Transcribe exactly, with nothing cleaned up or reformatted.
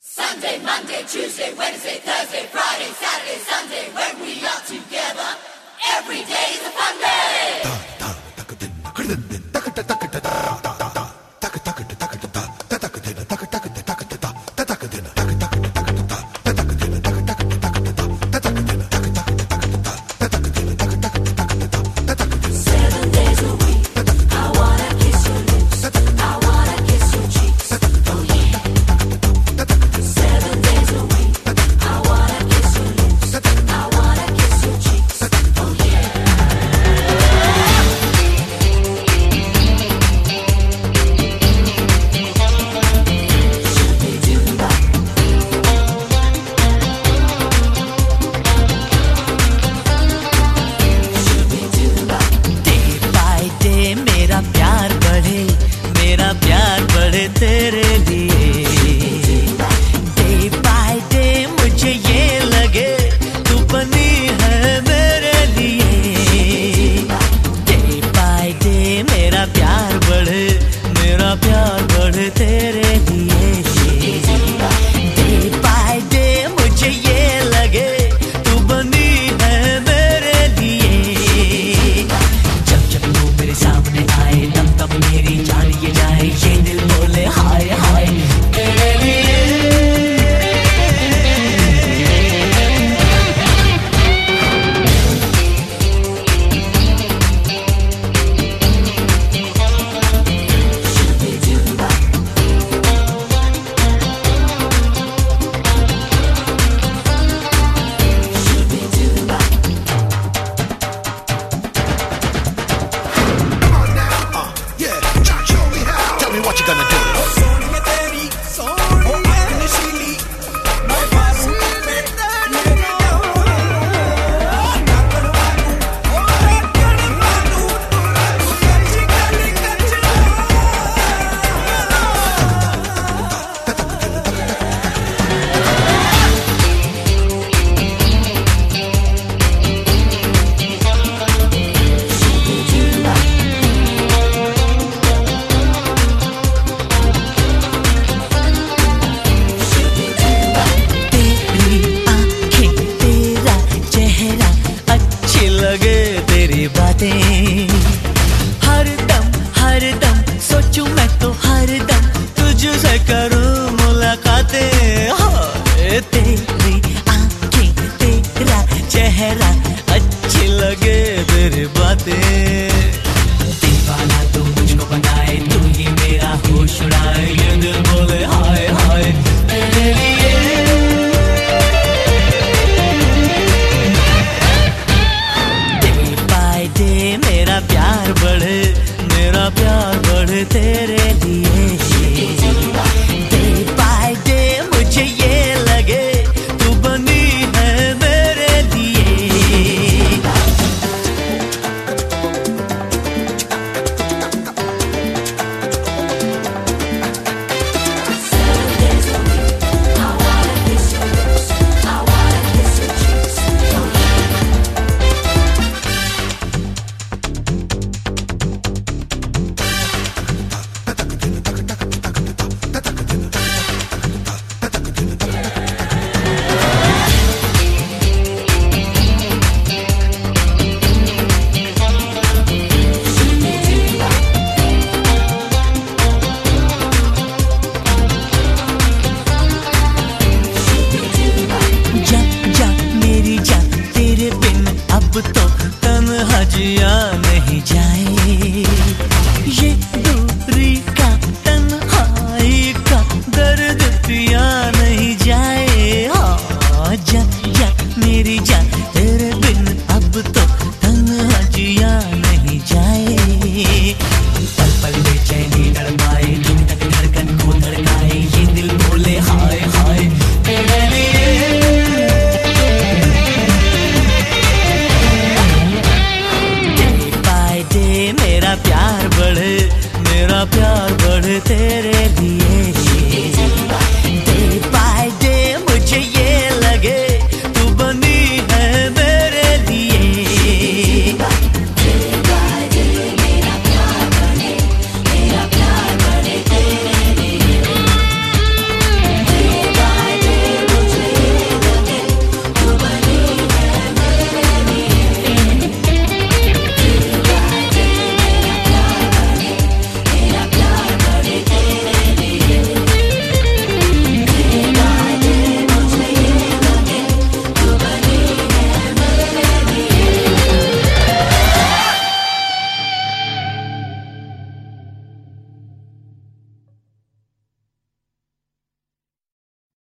Sunday, Monday, Tuesday, Wednesday, Thursday, Friday, Saturday, Sunday, when we are together, every day is a fun day! Seven days a week, I wanna kiss your lips, I wanna kiss your cheeks, oh yeah. Seven days a week, I wanna kiss your lips, I wanna kiss your cheeks, oh yeah. मेरा प्यार बढ़े, मेरा प्यार बढ़े तेरे लिए। Day by day मुझे ये लगे तू बनी है मेरे लिए। डे बाय डे मेरा प्यार बढ़े, मेरा प्यार बढ़े तेरे लिए। डे बाय डे मुझे ये लगे तू बनी है मेरे लिए। जब जब तू मेरे सामने आए तब तब मेरी जान ये जाए, ये दिल बोले हाय हाय तेरे लिए। What you gonna do? तेरी बातें हर दम हर दम सोचूं मैं तो हर दम तुझसे करूं मुलाकातें। हाय तेरी आंखें तेरा चेहरा अच्छी लगे तेरी बातें।